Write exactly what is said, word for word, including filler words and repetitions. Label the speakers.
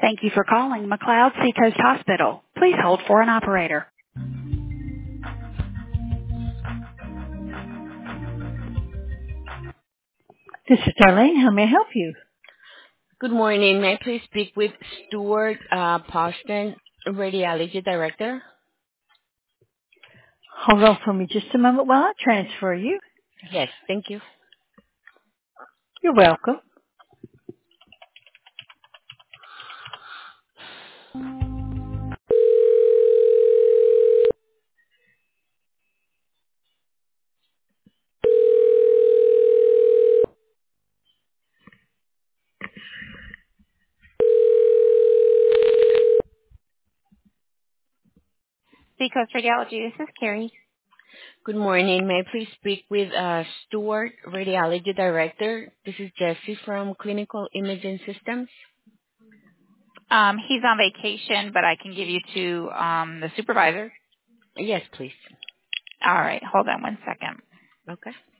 Speaker 1: Thank you for calling McLeod Seacoast Hospital. Please hold for an operator. This is Darlene. How may I help you?
Speaker 2: Good morning. May I please speak with Stuart uh, Poston, Radiology Director?
Speaker 1: Hold on for me just a moment while I transfer you.
Speaker 2: Yes, thank you.
Speaker 1: You're welcome. Seacoast Radiology, this is Carrie.
Speaker 2: Good morning. May I please speak with uh, Stuart, Radiology Director? This is Jessie from Clinical Imaging Systems.
Speaker 1: Um, he's on vacation, but I can give you to um, the supervisor.
Speaker 2: Yes, please.
Speaker 1: All right, hold on one second.
Speaker 2: Okay.